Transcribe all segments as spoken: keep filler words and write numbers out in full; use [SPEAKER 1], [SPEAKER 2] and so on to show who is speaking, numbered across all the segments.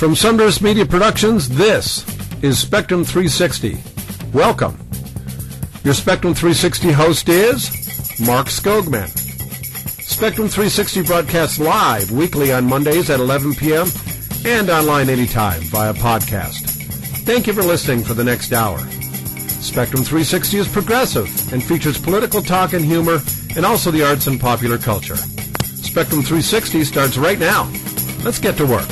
[SPEAKER 1] From Sunburst Media Productions, this is Spectrum three sixty. Welcome. Your Spectrum three sixty host is Mark Skogman. Spectrum three sixty broadcasts live weekly on Mondays at eleven p.m. and online anytime via podcast. Thank you for listening for the next hour. Spectrum three sixty is progressive and features political talk and humor and also the arts and popular culture. Spectrum three sixty starts right now. Let's get to work.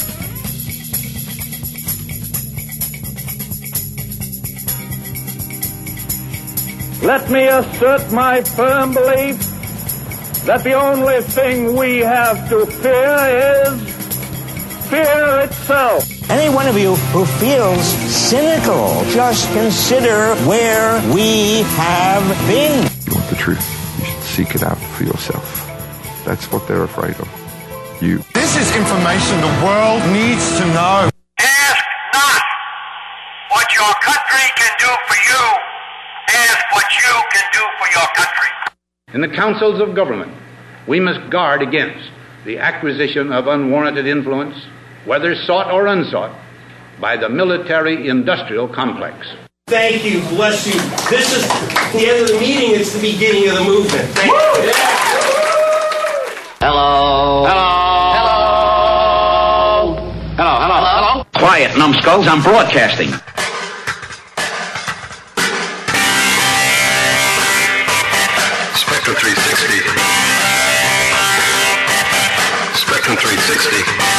[SPEAKER 2] Let me assert my firm belief that the only thing we have to fear is fear itself.
[SPEAKER 3] Any one of you who feels cynical, just consider where we have been.
[SPEAKER 4] You want the truth, you should seek it out for yourself. That's what they're afraid of. You.
[SPEAKER 5] This is information the world needs to know.
[SPEAKER 6] Ask not what your country can do for you. Ask what you can do for your country.
[SPEAKER 7] In the councils of government, we must guard against the acquisition of unwarranted influence, whether sought or unsought, by the military-industrial complex.
[SPEAKER 8] Thank you. Bless you. This is the end of the meeting. It's the beginning of the movement. Thank you.
[SPEAKER 7] Hello. Hello. Hello. Hello. Hello. Hello. Quiet, numbskulls. I'm broadcasting.
[SPEAKER 9] Spectrum three sixty. Spectrum three sixty.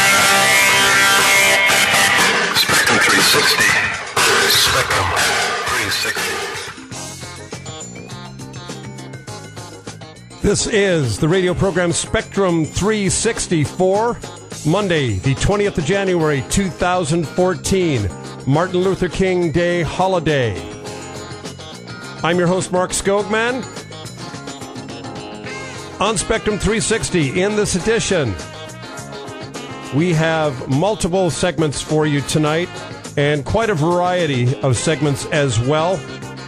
[SPEAKER 9] Spectrum three sixty. Spectrum three sixty.
[SPEAKER 1] This is the radio program Spectrum three sixty for Monday, the twentieth of January, two thousand fourteen, Martin Luther King Day holiday. I'm your host, Mark Skogman. On Spectrum three sixty, in this edition, we have multiple segments for you tonight and quite a variety of segments as well.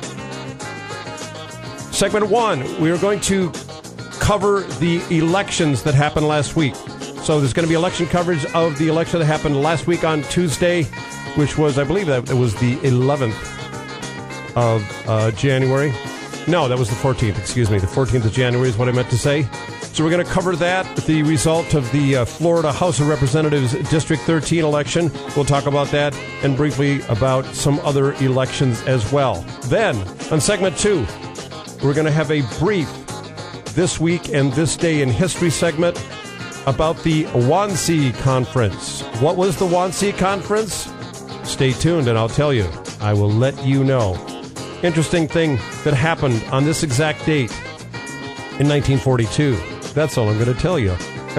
[SPEAKER 1] Segment one, we are going to cover the elections that happened last week. So there's going to be election coverage of the election that happened last week on Tuesday, which was, I believe that it was the eleventh of uh, January. No, that was the fourteenth, excuse me. The fourteenth of January is what I meant to say. So we're going to cover that, the result of the uh, Florida House of Representatives District thirteen election. We'll talk about that and briefly about some other elections as well. Then, on segment two, we're going to have a brief This Week and This Day in History segment about the Wannsee Conference. What was the Wannsee Conference? Stay tuned and I'll tell you. I will let you know. Interesting thing that happened on this exact date in nineteen forty-two. That's all I'm going to tell you.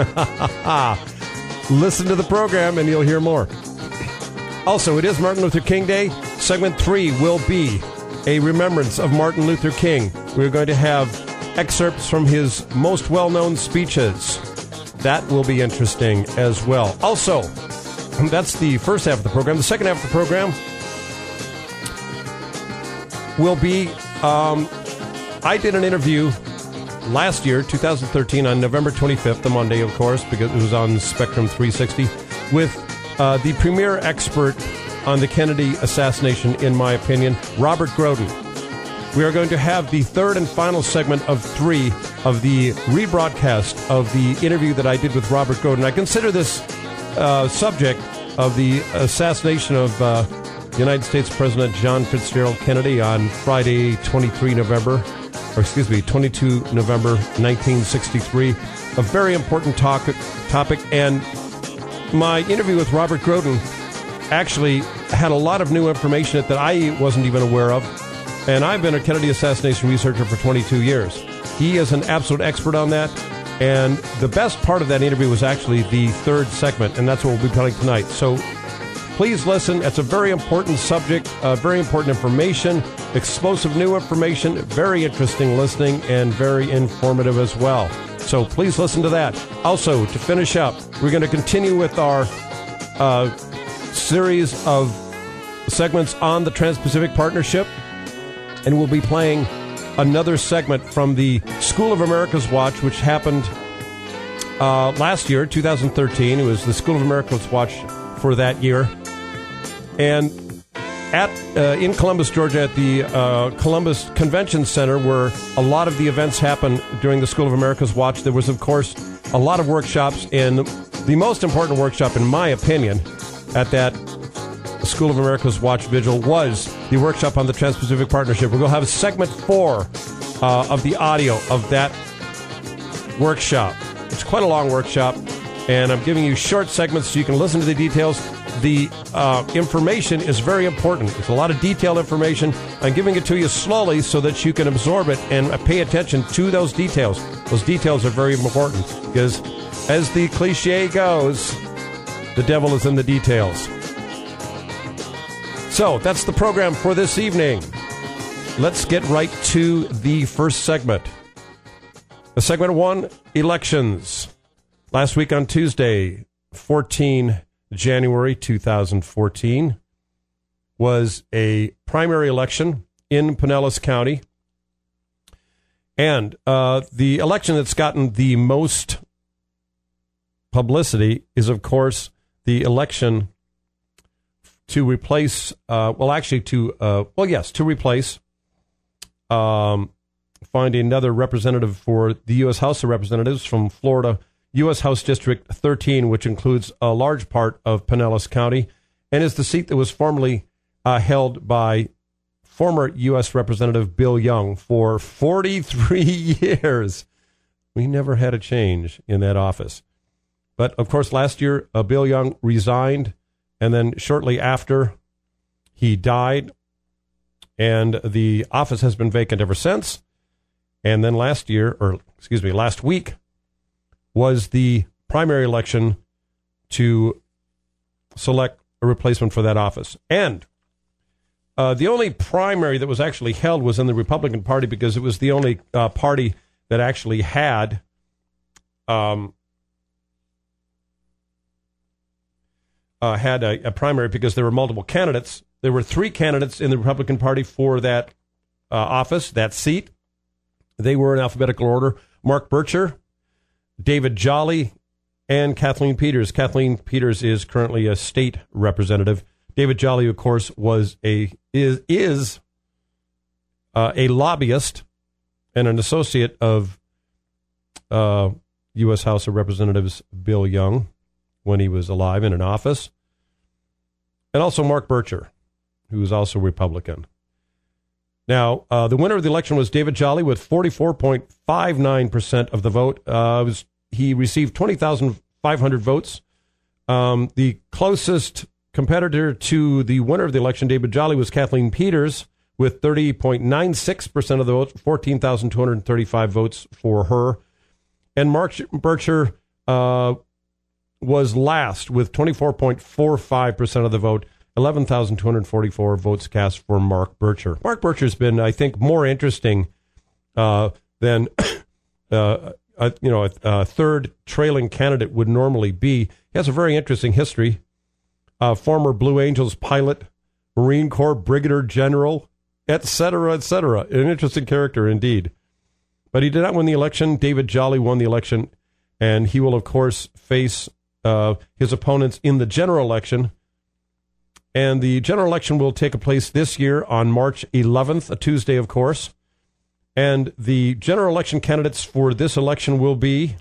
[SPEAKER 1] Listen to the program and you'll hear more. Also, it is Martin Luther King Day. Segment three will be a remembrance of Martin Luther King. We're going to have excerpts from his most well-known speeches. That will be interesting as well. Also, that's the first half of the program. The second half of the program will be, um, I did an interview last year, two thousand thirteen, on November twenty-fifth, the Monday, of course, because it was on Spectrum three sixty, with uh, the premier expert on the Kennedy assassination, in my opinion, Robert Groden. We are going to have the third and final segment of three of the rebroadcast of the interview that I did with Robert Groden. I consider this uh, subject of the assassination of uh, United States President John Fitzgerald Kennedy on Friday, twenty-third of November, or excuse me, twenty-second of November, nineteen sixty-three. A very important talk, topic, and my interview with Robert Groden actually had a lot of new information that I wasn't even aware of, and I've been a Kennedy assassination researcher for twenty-two years. He is an absolute expert on that, and the best part of that interview was actually the third segment, and that's what we'll be telling tonight. So please listen. It's a very important subject, uh, very important information, explosive new information, very interesting listening, and very informative as well. So please listen to that. Also, to finish up, we're going to continue with our uh, series of segments on the Trans-Pacific Partnership, and we'll be playing another segment from the School of America's Watch, which happened uh, last year, two thousand thirteen. It was the School of America's Watch for that year. And at uh, in Columbus, Georgia, at the uh, Columbus Convention Center, where a lot of the events happen during the School of America's Watch, there was, of course, a lot of workshops. And the most important workshop, in my opinion, at that School of America's Watch Vigil was the workshop on the Trans-Pacific Partnership. We're going to have segment four uh, of the audio of that workshop. It's quite a long workshop, and I'm giving you short segments so you can listen to the details. The uh, information is very important. It's a lot of detailed information. I'm giving it to you slowly so that you can absorb it and pay attention to those details. Those details are very important because, as the cliche goes, the devil is in the details. So that's the program for this evening. Let's get right to the first segment. The segment one, elections. Last week on Tuesday, the fourteenth of January two thousand fourteen, was a primary election in Pinellas County. And uh, the election that's gotten the most publicity is, of course, the election to replace, uh, well, actually to, uh, well, yes, to replace, um, find another representative for the U S House of Representatives from Florida, U S House District thirteen, which includes a large part of Pinellas County, and is the seat that was formerly uh, held by former U S Representative Bill Young for forty-three years. We never had a change in that office. But, of course, last year, uh, Bill Young resigned. And then shortly after, he died, and the office has been vacant ever since. And then last year, or excuse me, last week, was the primary election to select a replacement for that office. And uh, the only primary that was actually held was in the Republican Party because it was the only uh, party that actually had um Uh, had a, a primary because there were multiple candidates. There were three candidates in the Republican Party for that uh, office, that seat. They were in alphabetical order: Mark Bircher, David Jolly, and Kathleen Peters. Kathleen Peters is currently a state representative. David Jolly, of course, was a is is uh, a lobbyist and an associate of uh, U S House of Representatives Bill Young when he was alive in an office, and also Mark Bircher, who is also Republican. Now, uh, the winner of the election was David Jolly with forty-four point five nine percent of the vote. Uh, was, he received twenty thousand five hundred votes. Um, the closest competitor to the winner of the election, David Jolly, was Kathleen Peters with thirty point nine six percent of the votes, fourteen thousand two hundred thirty-five votes for her. And Mark Bircher uh, was last with twenty-four point four five percent of the vote, eleven thousand two hundred forty-four votes cast for Mark Bircher. Mark Bircher's been, I think, more interesting uh, than uh, a, you know a, a third trailing candidate would normally be. He has a very interesting history. Uh, former Blue Angels pilot, Marine Corps Brigadier General, et cetera, et cetera. An interesting character indeed. But he did not win the election. David Jolly won the election, and he will, of course, face Uh, his opponents in the general election. And the general election will take place this year on March eleventh, a Tuesday, of course. And the general election candidates for this election will be,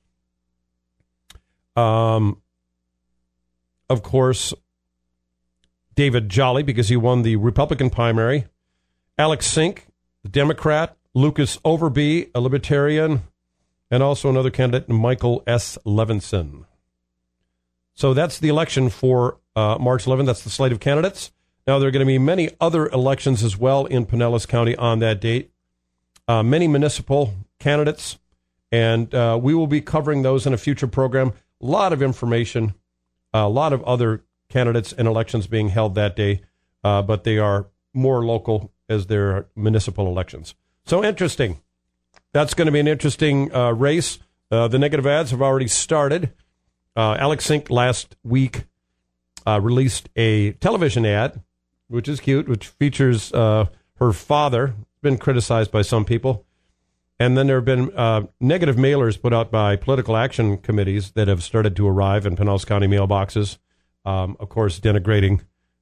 [SPEAKER 1] um, of course, David Jolly, because he won the Republican primary, Alex Sink, the Democrat, Lucas Overby, a Libertarian, and also another candidate, Michael S. Levinson. So that's the election for uh, March eleventh. That's the slate of candidates. Now, there are going to be many other elections as well in Pinellas County on that date. Uh, many municipal candidates, and uh, we will be covering those in a future program. A lot of information, a lot of other candidates and elections being held that day, uh, but they are more local as they're municipal elections. So interesting. That's going to be an interesting uh, race. Uh, the negative ads have already started. Uh, Alex Sink last week uh, released a television ad, which is cute, which features uh, her father. Been criticized by some people. And then there have been uh, negative mailers put out by political action committees that have started to arrive in Pinellas County mailboxes, um, of course, denigrating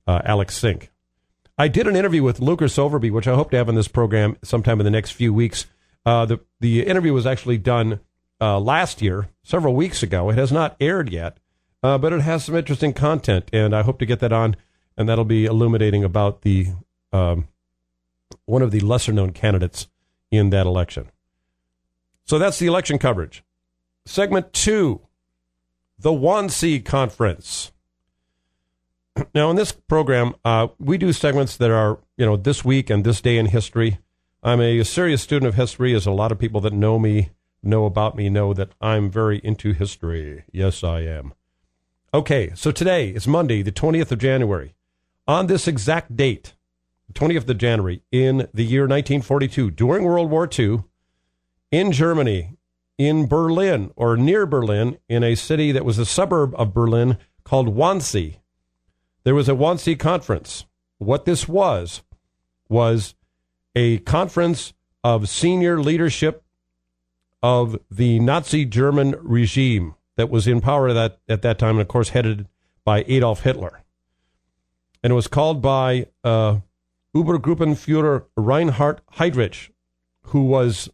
[SPEAKER 1] uh, Alex Sink. I did an interview with Lucas Overby, which I hope to have on this program sometime in the next few weeks. Uh, the, the interview was actually done uh, last year, several weeks ago. It has not aired yet, uh, but it has some interesting content, and I hope to get that on, and that'll be illuminating about the um, one of the lesser-known candidates in that election. So that's the election coverage. Segment two, the Wannsee Conference. Now, in this program, uh, we do segments that are, you know, this week and this day in history. I'm a serious student of history, as a lot of people that know me, know about me, know that I'm very into history. Yes, I am. Okay, so today is Monday, the twentieth of January. On this exact date, the twentieth of January, in the year nineteen forty-two, during World War Two, in Germany, in Berlin, or near Berlin, in a city that was a suburb of Berlin called Wannsee, there was a Wannsee Conference. What this was, was a conference of senior leadership of the Nazi German regime that was in power at that, at that time, and of course headed by Adolf Hitler. And it was called by uh, Obergruppenführer Reinhard Heydrich, who was,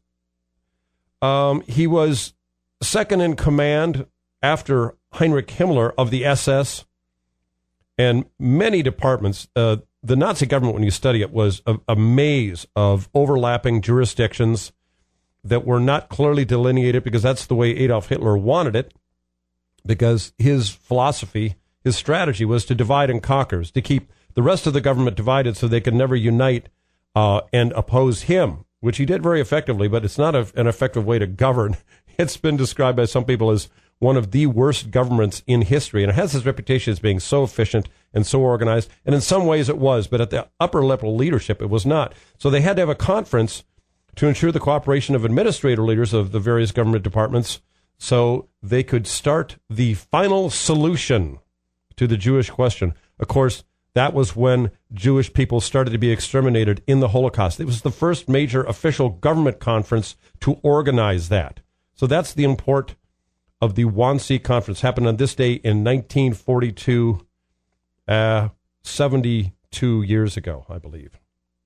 [SPEAKER 1] um, he was second in command after Heinrich Himmler of the S S, and many departments. Uh, the Nazi government, when you study it, was a, a maze of overlapping jurisdictions that were not clearly delineated, because that's the way Adolf Hitler wanted it, because his philosophy, his strategy was to divide and conquer, to keep the rest of the government divided so they could never unite uh, and oppose him, which he did very effectively, but it's not a, an effective way to govern. It's been described by some people as one of the worst governments in history, and it has its reputation as being so efficient and so organized, and in some ways it was, but at the upper level leadership it was not. So they had to have a conference to ensure the cooperation of administrator leaders of the various government departments so they could start the final solution to the Jewish question. Of course, that was when Jewish people started to be exterminated in the Holocaust. It was the first major official government conference to organize that. So that's the import of the Wannsee Conference. Happened on this day in nineteen forty-two, uh, seventy-two years ago, I believe.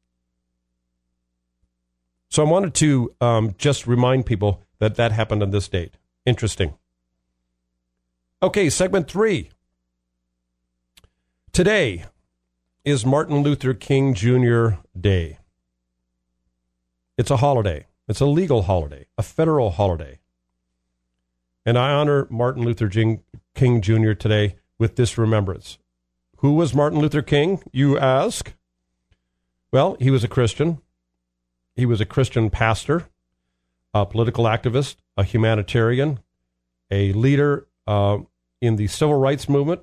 [SPEAKER 1] So I wanted to um, just remind people that that happened on this date. Interesting. Okay, segment three. Today is Martin Luther King Junior Day. It's a holiday. It's a legal holiday, a federal holiday. And I honor Martin Luther King Junior today with this remembrance. Who was Martin Luther King, you ask? Well, he was a Christian. He was a Christian pastor, a political activist, a humanitarian, a leader uh, in the civil rights movement,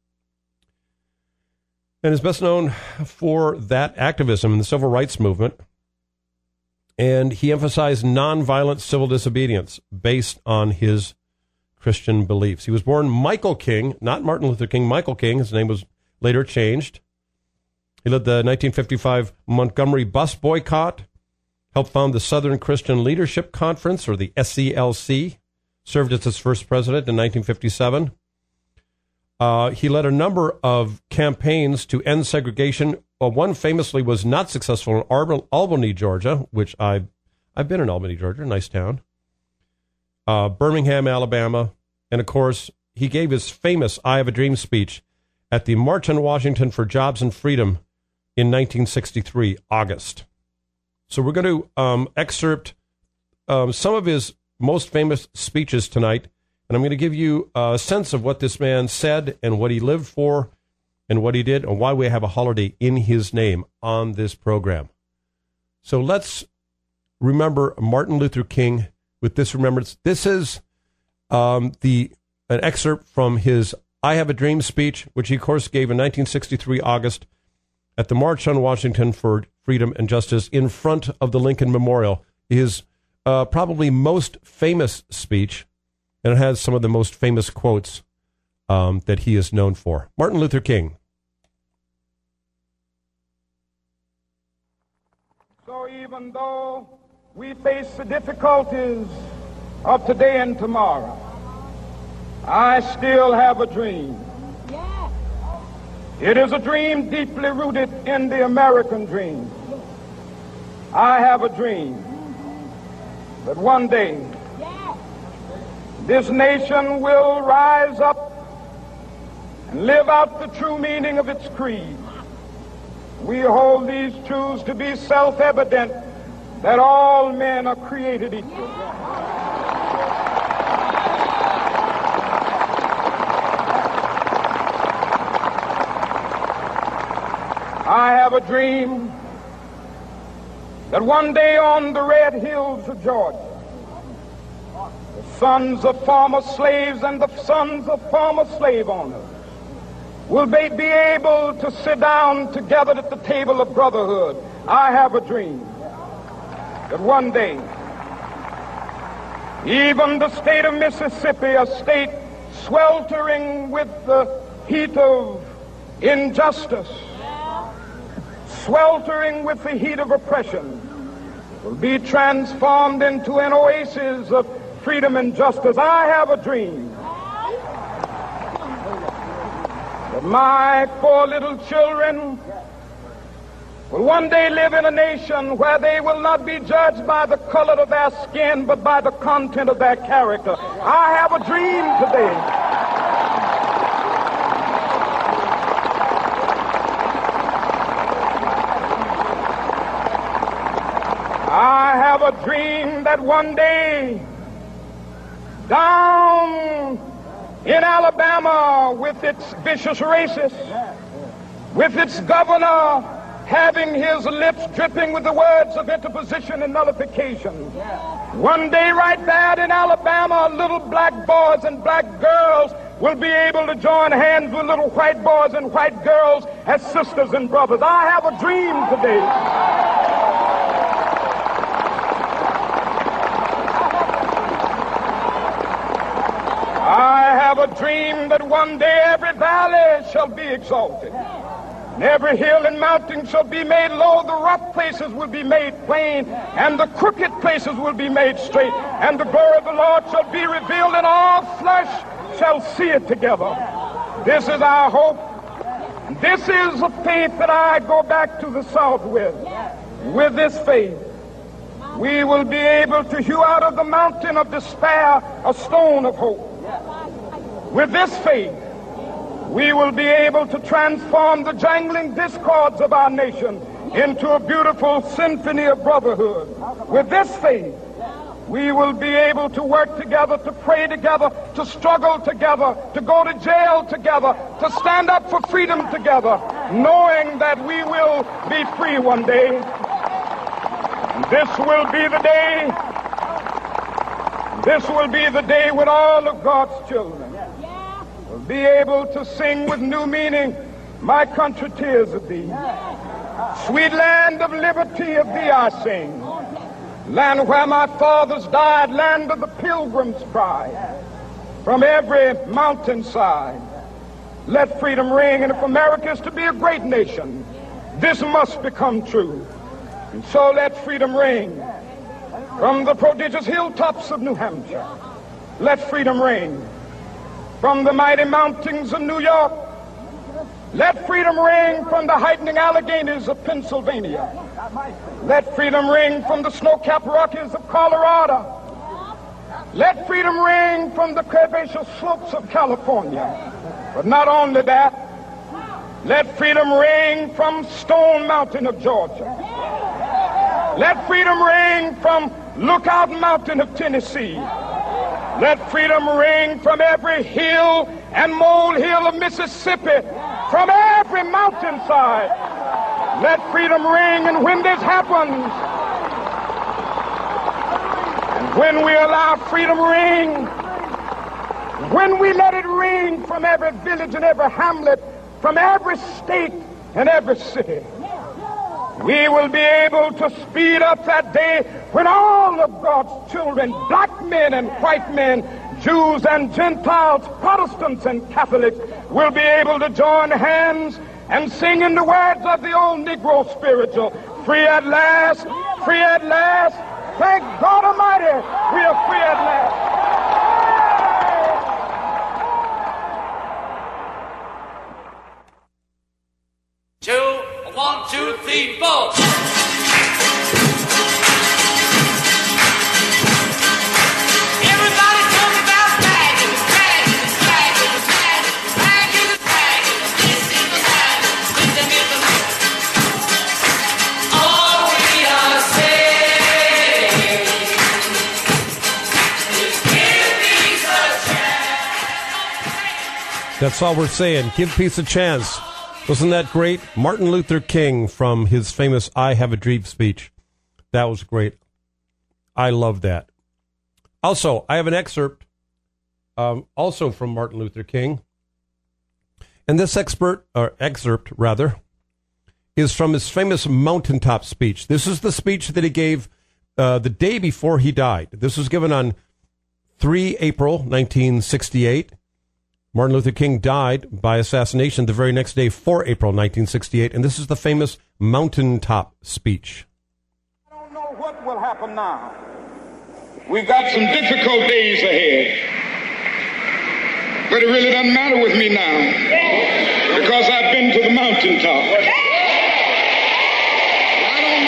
[SPEAKER 1] and is best known for that activism in the civil rights movement. And he emphasized nonviolent civil disobedience based on his Christian beliefs. He was born Michael King, not Martin Luther King, Michael King. His name was later changed. He led the nineteen fifty-five Montgomery bus boycott, helped found the Southern Christian Leadership Conference, or the S C L C, served as its first president in nineteen fifty-seven. Uh, he led a number of campaigns to end segregation. Well, one famously was not successful in Ar- Albany, Georgia, which I've, I've been in Albany, Georgia, nice town. Uh, Birmingham, Alabama. And, of course, he gave his famous I Have a Dream speech at the March on Washington for Jobs and Freedom in nineteen sixty-three, August. So we're going to um, excerpt um, some of his most famous speeches tonight, and I'm going to give you a sense of what this man said and what he lived for and what he did and why we have a holiday in his name on this program. So let's remember Martin Luther King with this remembrance. This is um, the an excerpt from his I Have a Dream speech, which he, of course, gave in nineteen sixty-three, August, at the March on Washington for Freedom and Justice in front of the Lincoln Memorial. His uh, probably most famous speech, and it has some of the most famous quotes um, that he is known for. Martin Luther King.
[SPEAKER 2] So even though we face the difficulties of today and tomorrow, I still have a dream.
[SPEAKER 10] It is a dream deeply rooted in the American dream. I have a dream that one day this nation will rise up and live out the true meaning of its creed. We hold these truths to be self-evident, that all men are created equal. I have a dream that one day on the red hills of Georgia, the sons of former slaves and the sons of former slave owners will be, be able to sit down together at the table of brotherhood. I have a dream that one day, even the state of Mississippi, a state sweltering with the heat of injustice, sweltering with the heat of oppression, will be transformed into an oasis of freedom and justice. I have a dream that my four little children will one day live in a nation where they will not be judged by the color of their skin, but by the content of their character. I have a dream today I have a dream that one day down in Alabama, with its vicious racists, with its governor having his lips dripping with the words of interposition and nullification, one day right there in Alabama, little black boys and black girls will be able to join hands with little white boys and white girls as sisters and brothers. I have a dream today I have a dream that one day every valley shall be exalted, and every hill and mountain shall be made low. The rough places will be made plain, and the crooked places will be made straight. And the glory of the Lord shall be revealed, and all flesh shall see it together. This is our hope. This is a faith that I go back to the South with. With this faith, we will be able to hew out of the mountain of despair a stone of hope. With this faith, we will be able to transform the jangling discords of our nation into a beautiful symphony of brotherhood. With this faith, we will be able to work together, to pray together, to struggle together, to go to jail together, to stand up for freedom together, knowing that we will be free one day. This will be the day, this will be the day when all of God's children will be able to sing with new meaning, my country, tears of thee. Sweet land of liberty, of thee I sing. Land where my fathers died, land of the pilgrim's pride. From every mountainside, let freedom ring. And if America is to be a great nation, this must become true. And so let freedom ring. From the prodigious hilltops of New Hampshire, let freedom ring. From the mighty mountains of New York, let freedom ring. From the heightening Alleghenies of Pennsylvania, let freedom ring. From the snow-capped Rockies of Colorado, let freedom ring. From the curvaceous slopes of California. But not only that, let freedom ring from Stone Mountain of Georgia. Let freedom ring from Lookout Mountain of Tennessee. Let freedom ring from every hill and molehill of Mississippi, from every mountainside. Let freedom ring. And when this happens, and when we allow freedom ring, when we let it ring from every village and every hamlet, from every state and every city, we will be able to speed up that day when all of God's children, black men and white men, Jews and Gentiles, Protestants and Catholics, will be able to join hands and sing in the words of the old Negro spiritual, free at last, free at last, thank God Almighty, we are free at last.
[SPEAKER 11] three, four. Everybody talk about bagging, bagging, bagging, bagging, bagging, bagging. This is the bagging. With the middle. All we are saying is give peace a chance.
[SPEAKER 1] That's all we're saying. Give peace a chance. Wasn't that great? Martin Luther King from his famous I Have a Dream speech. That was great. I love that. Also, I have an excerpt um, also from Martin Luther King. And this expert, or excerpt, rather, is from his famous mountaintop speech. This is the speech that he gave uh, the day before he died. This was given on the third of April, nineteen sixty-eight. Martin Luther King died by assassination the very next day, the fourth of April, nineteen sixty-eight, and this is the famous mountaintop speech.
[SPEAKER 10] I don't know what will happen now. We've got some difficult days ahead. But it really doesn't matter with me now, because I've been to the mountaintop. I don't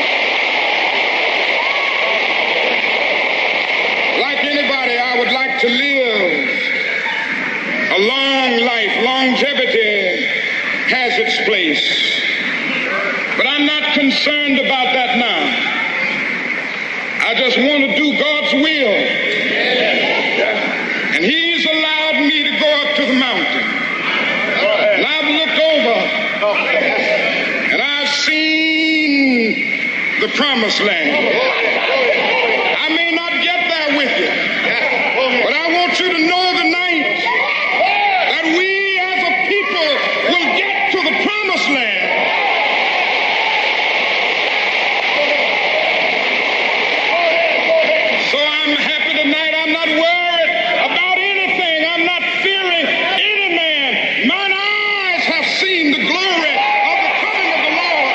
[SPEAKER 10] mind. Like anybody, I would like to live a long life. Longevity has its place. But I'm not concerned about that now. I just want to do God's will. And He's allowed me to go up to the mountain. And I've looked over and I've seen the promised land. I may not get there with you, but I want you to know tonight that we as a people will get to the promised land. So I'm happy tonight. I'm not worried about anything. I'm not fearing any man. Mine eyes have seen the glory of the coming of the Lord.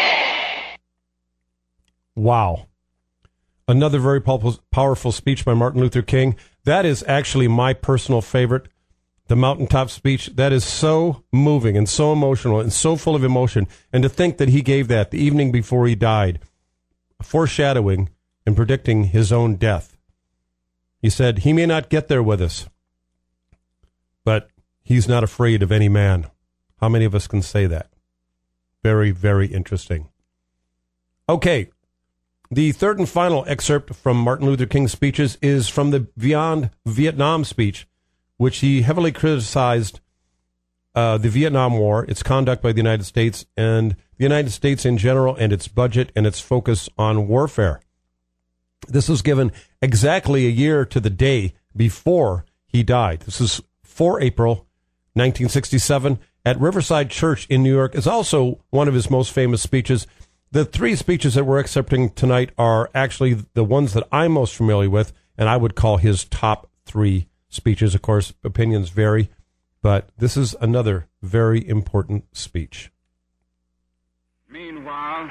[SPEAKER 1] Wow. Another very powerful speech by Martin Luther King. That is actually my personal favorite, the mountaintop speech. That is so moving and so emotional and so full of emotion. And to think that he gave that the evening before he died, foreshadowing and predicting his own death. He said, he may not get there with us, but he's not afraid of any man. How many of us can say that? Very, very interesting. Okay. The third and final excerpt from Martin Luther King's speeches is from the Beyond Vietnam speech, which he heavily criticized uh, the Vietnam War, its conduct by the United States, and the United States in general, and its budget and its focus on warfare. This was given exactly a year to the day before he died. This is the fourth of April, nineteen sixty-seven, at Riverside Church in New York. It's also one of his most famous speeches. The three speeches that we're accepting tonight are actually the ones that I'm most familiar with, and I would call his top three speeches. Of course, opinions vary, but this is another very important speech.
[SPEAKER 10] Meanwhile,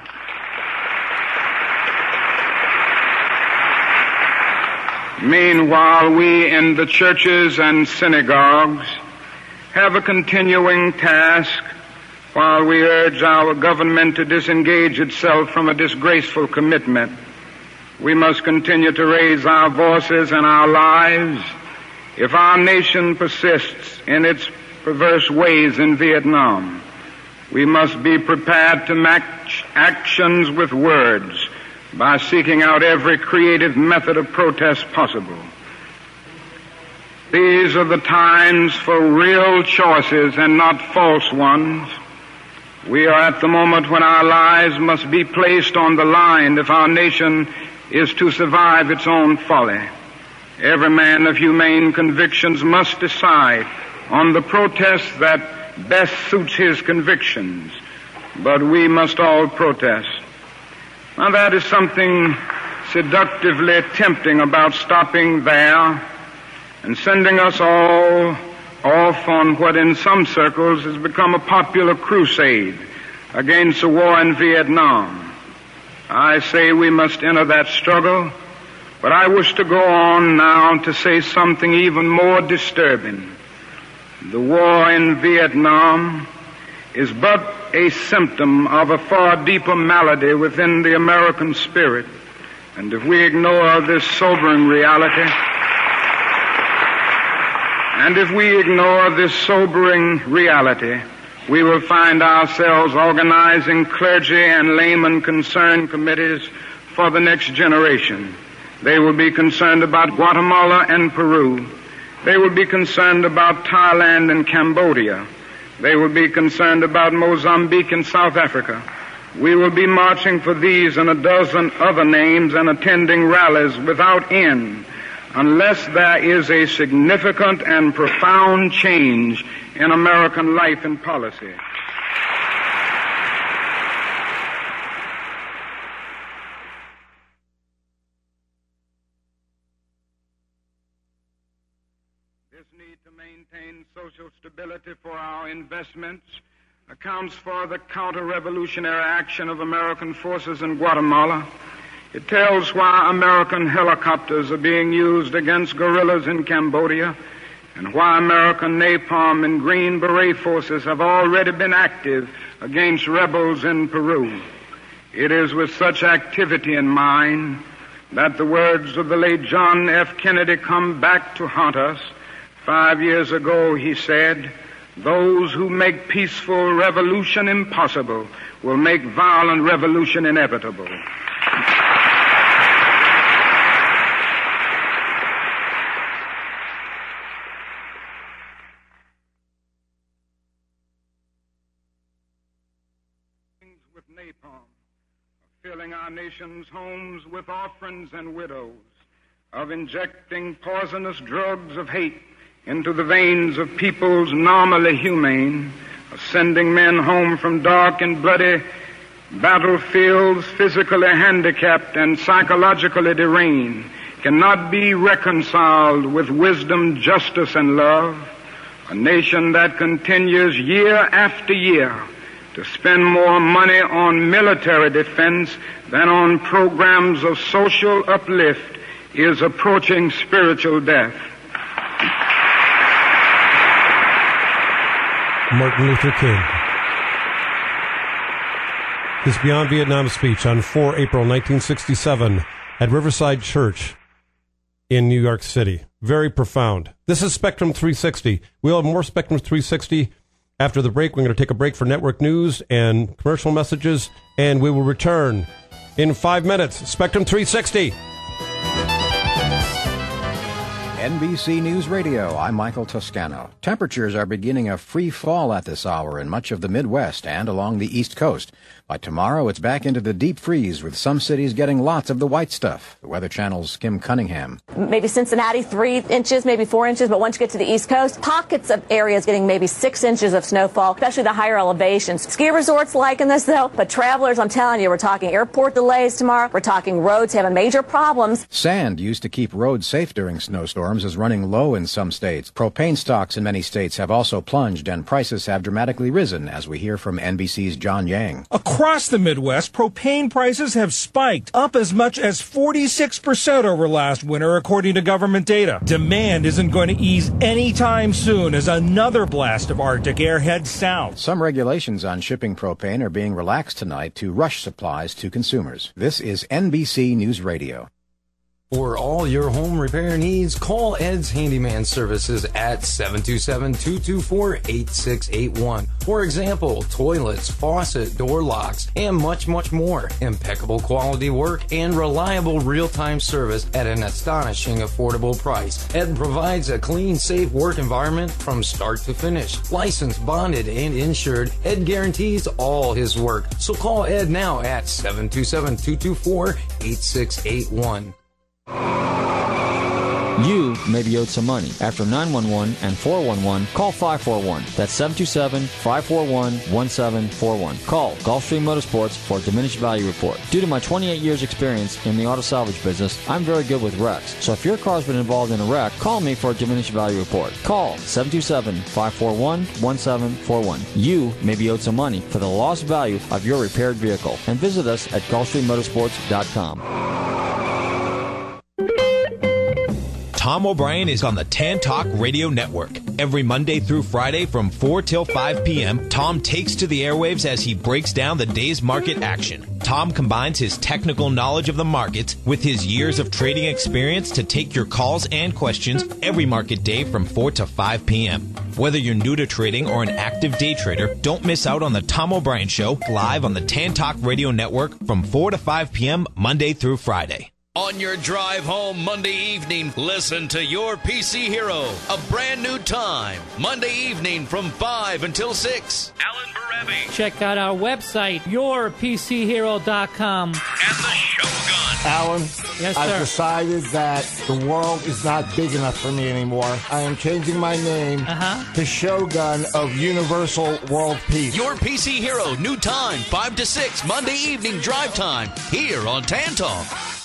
[SPEAKER 10] meanwhile, we in the churches and synagogues have a continuing task while we urge our government to disengage itself from a disgraceful commitment. We must continue to raise our voices and our lives if our nation persists in its perverse ways in Vietnam. We must be prepared to match actions with words by seeking out every creative method of protest possible. These are the times for real choices and not false ones. We are at the moment when our lives must be placed on the line if our nation is to survive its own folly. Every man of humane convictions must decide on the protest that best suits his convictions, but we must all protest. Now that is something seductively tempting about stopping there and sending us all off on what in some circles has become a popular crusade against the war in Vietnam. I say we must enter that struggle, but I wish to go on now to say something even more disturbing. The war in Vietnam is but a symptom of a far deeper malady within the American spirit. And if we ignore this sobering reality, and if we ignore this sobering reality, we will find ourselves organizing clergy and layman concerned committees for the next generation. They will be concerned about Guatemala and Peru. They will be concerned about Thailand and Cambodia. They will be concerned about Mozambique and South Africa. We will be marching for these and a dozen other names and attending rallies without end unless there is a significant and profound change in American life and policy. This need to maintain social stability for our investments accounts for the counter-revolutionary action of American forces in Guatemala. It tells why American helicopters are being used against guerrillas in Cambodia, and why American napalm and Green Beret forces have already been active against rebels in Peru. It is with such activity in mind that the words of the late John F. Kennedy come back to haunt us. Five years ago, he said, "Those who make peaceful revolution impossible will make violent revolution inevitable." With napalm, filling our nation's homes with orphans and widows, of injecting poisonous drugs of hate into the veins of peoples normally humane, of sending men home from dark and bloody battlefields physically handicapped and psychologically deranged, cannot be reconciled with wisdom, justice, and love. A nation that continues year after year to spend more money on military defense than on programs of social uplift is approaching spiritual death.
[SPEAKER 1] Martin Luther King. His Beyond Vietnam speech on the fourth of April nineteen sixty-seven at Riverside Church in New York City. Very profound. This is Spectrum three sixty. We'll have more Spectrum three sixty after the break. We're going to take a break for network news and commercial messages, and we will return in five minutes. Spectrum three sixty.
[SPEAKER 12] N B C News Radio, I'm Michael Toscano. Temperatures are beginning a free fall at this hour in much of the Midwest and along the East Coast. By tomorrow, it's back into the deep freeze, with some cities getting lots of the white stuff. The Weather Channel's Kim Cunningham.
[SPEAKER 13] Maybe Cincinnati, three inches, maybe four inches, but once you get to the East Coast, pockets of areas getting maybe six inches of snowfall, especially the higher elevations. Ski resorts liking this, though, but travelers, I'm telling you, we're talking airport delays tomorrow. We're talking roads having major problems.
[SPEAKER 12] Sand used to keep roads safe during snowstorms is running low in some states. Propane stocks in many states have also plunged, and prices have dramatically risen, as we hear from N B C's John Yang.
[SPEAKER 14] Across the Midwest, propane prices have spiked, up as much as forty-six percent over last winter, according to government data. Demand isn't going to ease anytime soon as another blast of Arctic air heads south.
[SPEAKER 12] Some regulations on shipping propane are being relaxed tonight to rush supplies to consumers. This is N B C News Radio.
[SPEAKER 15] For all your home repair needs, call Ed's Handyman Services at seven two seven, two two four, eight six eight one. For example, toilets, faucet, door locks, and much, much more. Impeccable quality work and reliable real-time service at an astonishing affordable price. Ed provides a clean, safe work environment from start to finish. Licensed, bonded, and insured, Ed guarantees all his work. So call Ed now at seven two seven, two two four, eight six eight one.
[SPEAKER 16] You may be owed some money. After nine one one and four one one, call five four one. That's seven two seven, five four one, one seven four one. Call Gulfstream Motorsports for a diminished value report. Due to my twenty-eight years experience in the auto salvage business, I'm very good with wrecks. So if your car's been involved in a wreck, call me for a diminished value report. Call seven two seven, five four one, one seven four one. You may be owed some money for the lost value of your repaired vehicle. And visit us at Gulfstream Motorsports dot com.
[SPEAKER 17] Tom O'Brien is on the Tan Talk Radio Network. Every Monday through Friday from four till five p.m., Tom takes to the airwaves as he breaks down the day's market action. Tom combines his technical knowledge of the markets with his years of trading experience to take your calls and questions every market day from four to five p.m. Whether you're new to trading or an active day trader, don't miss out on the Tom O'Brien Show live on the Tan Talk Radio Network from four to five p.m. Monday through Friday.
[SPEAKER 18] On your drive home Monday evening, listen to Your P C Hero, a brand new time, Monday evening from five until six. Alan Barevi.
[SPEAKER 19] Check out our website, your p c hero dot com.
[SPEAKER 18] And the Shogun.
[SPEAKER 20] Alan,
[SPEAKER 19] yes,
[SPEAKER 20] I've
[SPEAKER 19] sir.
[SPEAKER 20] decided that the world is not big enough for me anymore. I am changing my name
[SPEAKER 19] uh-huh.
[SPEAKER 20] to Shogun of Universal World Peace.
[SPEAKER 18] Your P C Hero, new time, five to six, Monday evening drive time, here on Tan Talk.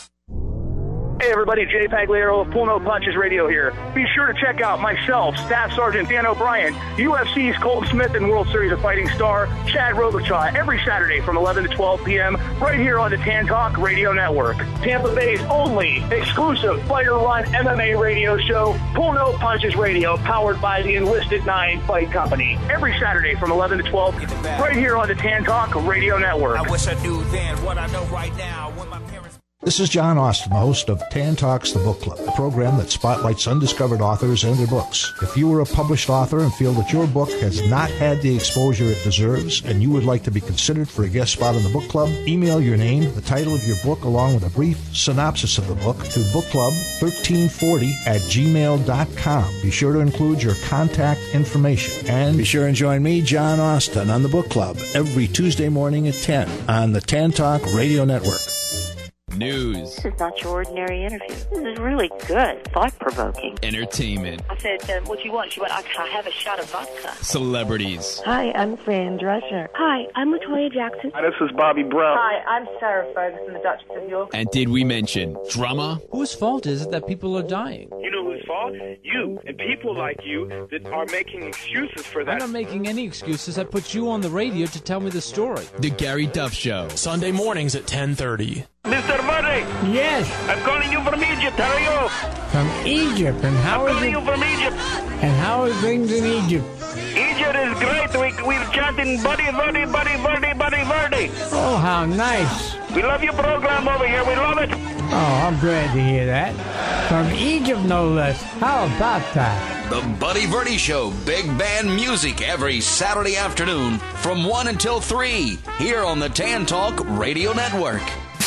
[SPEAKER 21] Hey everybody, Jay Pagliaro of Pull No Punches Radio here. Be sure to check out myself, Staff Sergeant Dan O'Brien, U F C's Colton Smith, and World Series of Fighting star Chad Robichaud every Saturday from eleven to twelve p.m. right here on the Tan Talk Radio Network. Tampa Bay's only exclusive fighter run M M A radio show, Pull No Punches Radio, powered by the Enlisted Nine Fight Company. Every Saturday from eleven to twelve, right here on the Tan Talk Radio Network.
[SPEAKER 22] I wish I knew then what I know right now when my parents...
[SPEAKER 23] This is John Austin, the host of Tan Talks The Book Club, a program that spotlights undiscovered authors and their books. If you are a published author and feel that your book has not had the exposure it deserves and you would like to be considered for a guest spot on the book club, email your name, the title of your book, along with a brief synopsis of the book to bookclub thirteen forty at gmail dot com. Be sure to include your contact information. And be sure and join me, John Austin, on the book club every Tuesday morning at ten on the Tan Talk Radio Network.
[SPEAKER 24] News.
[SPEAKER 25] This is not your ordinary interview. This is really good, thought-provoking.
[SPEAKER 24] Entertainment.
[SPEAKER 25] I said, uh, what you want? She went, I have a shot of vodka.
[SPEAKER 24] Celebrities.
[SPEAKER 25] Hi, I'm Fran Drescher. Hi, I'm Latoya Jackson.
[SPEAKER 21] Hi, this is Bobby Brown.
[SPEAKER 25] Hi, I'm Sarah Ferguson, the Duchess of York.
[SPEAKER 24] And did we mention drama?
[SPEAKER 26] Whose fault is it that people are dying?
[SPEAKER 27] You know whose fault? You and people like you that are making excuses for that.
[SPEAKER 26] I'm not making any excuses. I put you on the radio to tell me the story.
[SPEAKER 24] The Gary Duff Show. Sunday mornings at ten thirty.
[SPEAKER 27] Mister Murray!
[SPEAKER 28] Yes?
[SPEAKER 27] I'm calling you from Egypt. How are you?
[SPEAKER 28] From Egypt? And how
[SPEAKER 27] I'm
[SPEAKER 28] is
[SPEAKER 27] calling
[SPEAKER 28] it?
[SPEAKER 27] you from Egypt.
[SPEAKER 28] And how are things in Egypt?
[SPEAKER 27] Egypt is great. We, we're chanting Buddy, Buddy, Buddy, Buddy, Buddy, Buddy.
[SPEAKER 28] Oh, how nice.
[SPEAKER 27] We love your program over here. We love it.
[SPEAKER 28] Oh, I'm glad to hear that. From Egypt, no less. How about that?
[SPEAKER 18] The Buddy Verde Show, big band music every Saturday afternoon from one until three here on the Tan Talk Radio Network.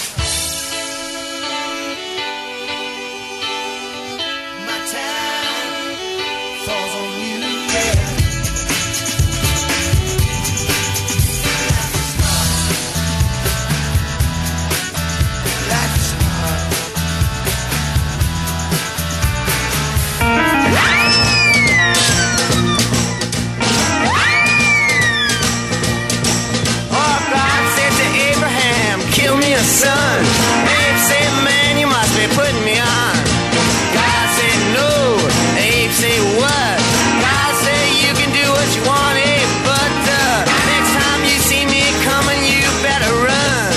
[SPEAKER 29] Son, Abe said, man, you must be putting me on. God said, no. Abe said, what? God said, you can do what you want, Abe, but uh, next time you see me coming, you better run.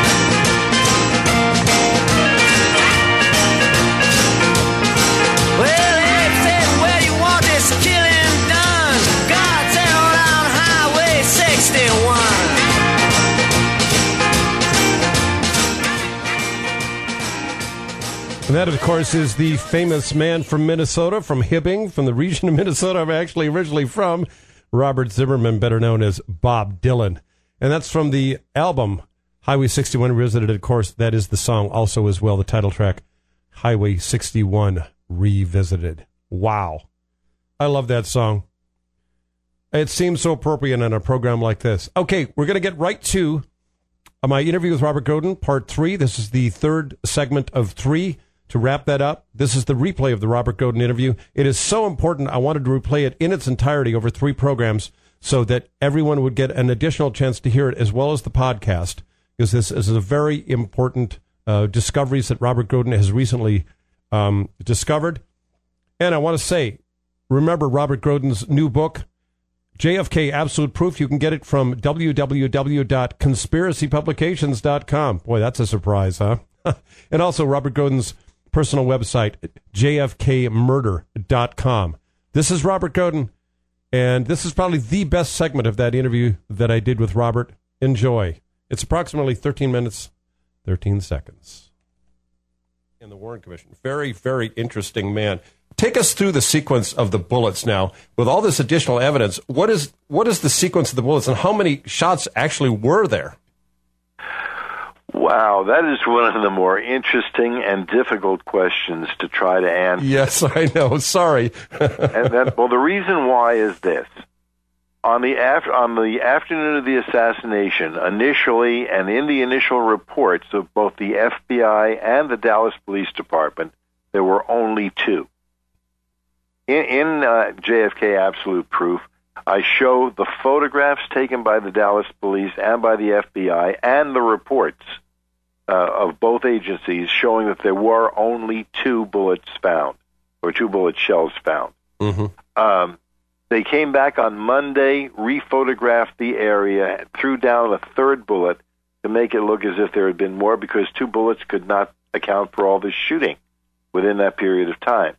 [SPEAKER 29] Well, Abe said, where you want this killing done? God said, around Highway sixty-one.
[SPEAKER 1] And that, of course, is the famous man from Minnesota, from Hibbing, from the region of Minnesota I'm actually originally from, Robert Zimmerman, better known as Bob Dylan. And that's from the album Highway sixty-one Revisited. Of course, that is the song also as well, the title track, Highway sixty-one Revisited. Wow. I love that song. It seems so appropriate on a program like this. Okay, we're going to get right to my interview with Robert Groden, part three. This is the third segment of three. To wrap that up, this is the replay of the Robert Groden interview. It is so important, I wanted to replay it in its entirety over three programs so that everyone would get an additional chance to hear it as well as the podcast, because this is a very important uh, discoveries that Robert Groden has recently um, discovered. And I want to say, remember Robert Groden's new book, J F K Absolute Proof. You can get it from w w w dot conspiracy publications dot com. Boy, that's a surprise, huh? And also Robert Groden's personal website, j f k murder dot com. This is Robert Godin, and this is probably the best segment of that interview that I did with Robert. Enjoy. It's approximately thirteen minutes, thirteen seconds. In the Warren Commission. Very, very interesting man. Take us through the sequence of the bullets now. With all this additional evidence, what is what is the sequence of the bullets, and how many shots actually were there?
[SPEAKER 2] Wow, that is one of the more interesting and difficult questions to try to answer.
[SPEAKER 1] Yes, I know. Sorry.
[SPEAKER 2] and that, well, the reason why is this. On the, af- on the afternoon of the assassination, initially and in the initial reports of both the F B I and the Dallas Police Department, there were only two. In, in uh, J F K Absolute Proof, I show the photographs taken by the Dallas Police and by the F B I and the reports uh, of both agencies showing that there were only two bullets found, or two bullet shells found.
[SPEAKER 1] Mm-hmm.
[SPEAKER 2] Um, they came back on Monday, re-photographed the area, threw down a third bullet to make it look as if there had been more, because two bullets could not account for all the shooting within that period of time.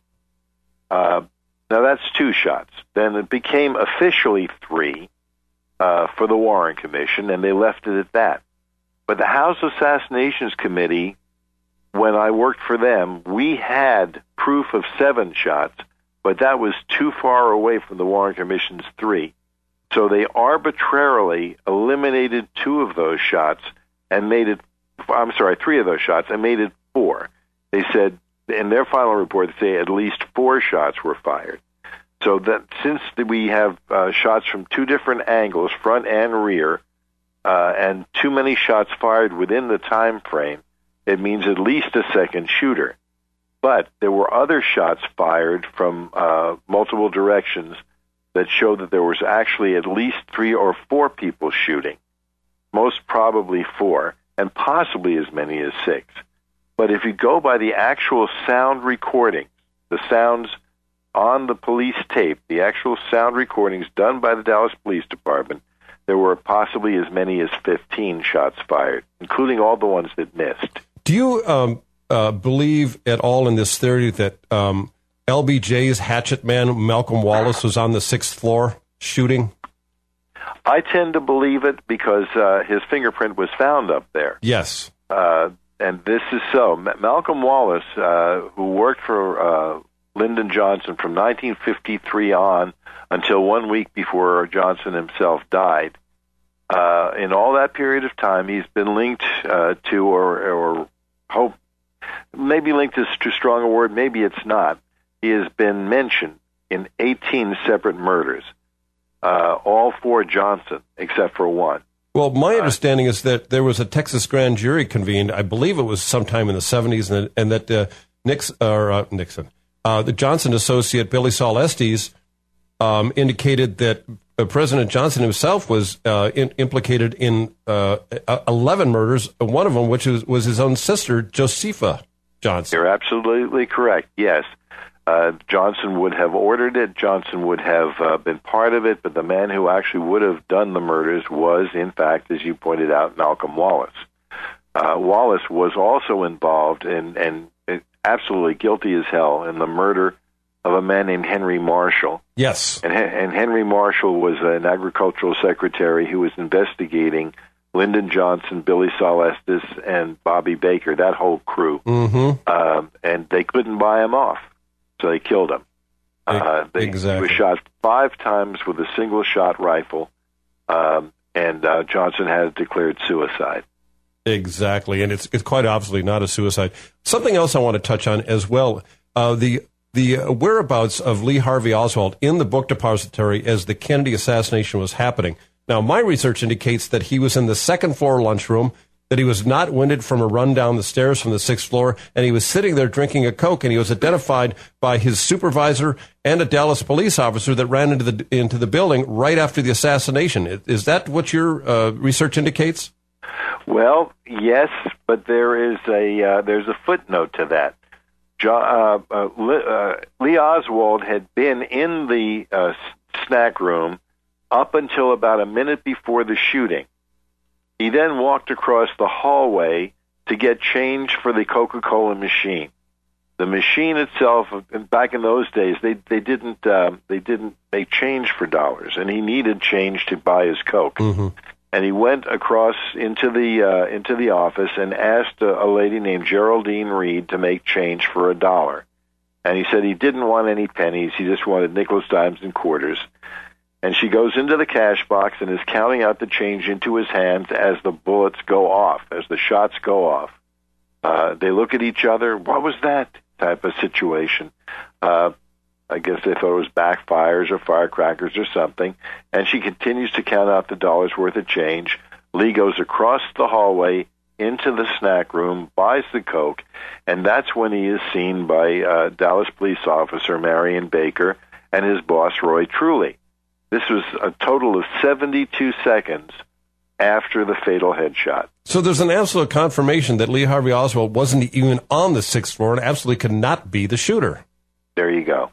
[SPEAKER 2] Uh, now, that's two shots. Then it became officially three uh, for the Warren Commission, and they left it at that. But the House Assassinations Committee, when I worked for them, we had proof of seven shots, but that was too far away from the Warren Commission's three. So they arbitrarily eliminated two of those shots and made it, I'm sorry, three of those shots and made it four. They said, in their final report, they say at least four shots were fired. So that since we have uh, shots from two different angles, front and rear, uh, and too many shots fired within the time frame, it means at least a second shooter. But there were other shots fired from uh, multiple directions that showed that there was actually at least three or four people shooting, most probably four, and possibly as many as six. But if you go by the actual sound recordings, the sounds on the police tape, the actual sound recordings done by the Dallas Police Department, there were possibly as many as fifteen shots fired, including all the ones that missed.
[SPEAKER 1] Do you um, uh, believe at all in this theory that um, L B J's hatchet man, Malcolm Wallace, was on the sixth floor shooting?
[SPEAKER 2] I tend to believe it because uh, his fingerprint was found up there.
[SPEAKER 1] Yes.
[SPEAKER 2] Uh, and this is so. Ma- Malcolm Wallace, uh, who worked for uh, Lyndon Johnson from nineteen fifty-three on until one week before Johnson himself died, uh, in all that period of time, he's been linked uh, to, or, or hope, maybe linked is too strong a word, maybe it's not. He has been mentioned in eighteen separate murders, uh, all for Johnson, except for one.
[SPEAKER 1] Well, my understanding is that there was a Texas grand jury convened, I believe it was sometime in the seventies, and, and that uh, Nix, or, uh, Nixon, uh, the Johnson associate, Billy Saul Estes, um, indicated that uh, President Johnson himself was uh, in, implicated in uh, eleven murders, one of them which was, was his own sister, Josepha Johnson.
[SPEAKER 2] You're absolutely correct, yes. Uh, Johnson would have ordered it. Johnson would have uh, been part of it, but the man who actually would have done the murders was, in fact, as you pointed out, Malcolm Wallace. Uh, Wallace was also involved in, and absolutely guilty as hell, in the murder of a man named Henry Marshall.
[SPEAKER 1] Yes.
[SPEAKER 2] And, and Henry Marshall was an agricultural secretary who was investigating Lyndon Johnson, Billy Saul Estes, and Bobby Baker, that whole crew.
[SPEAKER 1] Mm-hmm.
[SPEAKER 2] Uh, and they couldn't buy him off. So they killed him. Uh, they,
[SPEAKER 1] exactly.
[SPEAKER 2] He was shot five times with a single-shot rifle, um, and uh, Johnson had declared suicide.
[SPEAKER 1] Exactly, and it's it's quite obviously not a suicide. Something else I want to touch on as well, uh, the the whereabouts of Lee Harvey Oswald in the book depository as the Kennedy assassination was happening. Now, my research indicates that he was in the second floor lunchroom, that he was not winded from a run down the stairs from the sixth floor, and he was sitting there drinking a Coke, and he was identified by his supervisor and a Dallas police officer that ran into the into the building right after the assassination. Is that what your uh, research indicates?
[SPEAKER 2] Well, yes, but there is a uh, there's a footnote to that. Jo- uh, uh, uh, Lee Oswald had been in the uh, snack room up until about a minute before the shooting. He then walked across the hallway to get change for the Coca-Cola machine. The machine itself, back in those days, they they didn't uh, they didn't make change for dollars, and he needed change to buy his Coke.
[SPEAKER 1] Mm-hmm.
[SPEAKER 2] And he went across into the uh, into the office and asked a, a lady named Geraldine Reed to make change for a dollar. And he said he didn't want any pennies; he just wanted nickels, dimes, and quarters. And she goes into the cash box and is counting out the change into his hands as the bullets go off, as the shots go off. Uh, they look at each other. What was that? Type of situation. Uh, I guess they thought it was backfires or firecrackers or something. And she continues to count out the dollar's worth of change. Lee goes across the hallway into the snack room, buys the Coke, and that's when he is seen by uh, Dallas police officer Marion Baker and his boss Roy Truly. This was a total of seventy-two seconds after the fatal headshot.
[SPEAKER 1] So there's an absolute confirmation that Lee Harvey Oswald wasn't even on the sixth floor and absolutely could not be the shooter.
[SPEAKER 2] There you go.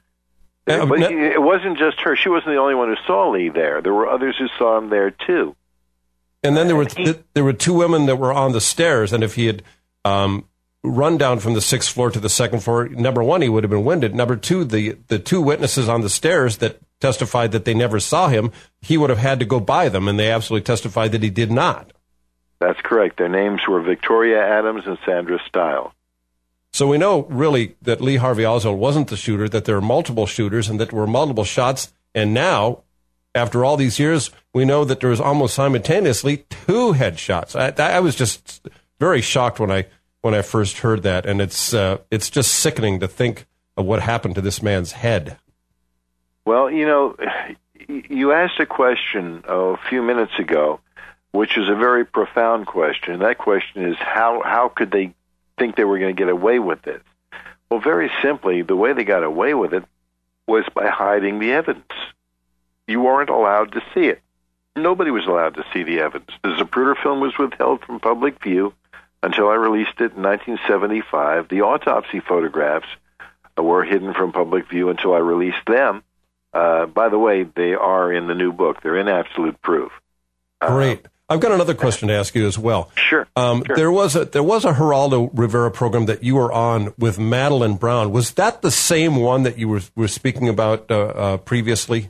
[SPEAKER 1] Uh,
[SPEAKER 2] but
[SPEAKER 1] now,
[SPEAKER 2] it wasn't just her. She wasn't the only one who saw Lee there. There were others who saw him there, too.
[SPEAKER 1] And then there were th- there were two women that were on the stairs, and if he had um, run down from the sixth floor to the second floor, number one, he would have been winded. Number two, the, the two witnesses on the stairs that testified that they never saw him, he would have had to go by them, and they absolutely testified that he did not.
[SPEAKER 2] That's correct. Their names were Victoria Adams and Sandra Stiles.
[SPEAKER 1] So we know, really, that Lee Harvey Oswald wasn't the shooter, that there were multiple shooters, and that there were multiple shots. And now, after all these years, we know that there was almost simultaneously two headshots. I, I was just very shocked when I when I first heard that, and it's uh, it's just sickening to think of what happened to this man's head.
[SPEAKER 2] Well, you know, you asked a question a few minutes ago, which is a very profound question. That question is, how how could they think they were going to get away with this? Well, very simply, the way they got away with it was by hiding the evidence. You weren't allowed to see it. Nobody was allowed to see the evidence. The Zapruder film was withheld from public view until I released it in nineteen seventy-five. The autopsy photographs were hidden from public view until I released them. Uh, by the way, they are in the new book. They're in absolute proof.
[SPEAKER 1] Great. I've got another question to ask you as well.
[SPEAKER 2] Sure,
[SPEAKER 1] um,
[SPEAKER 2] sure.
[SPEAKER 1] There was a there was a Geraldo Rivera program that you were on with Madeline Brown. Was that the same one that you were were speaking about uh, uh, previously?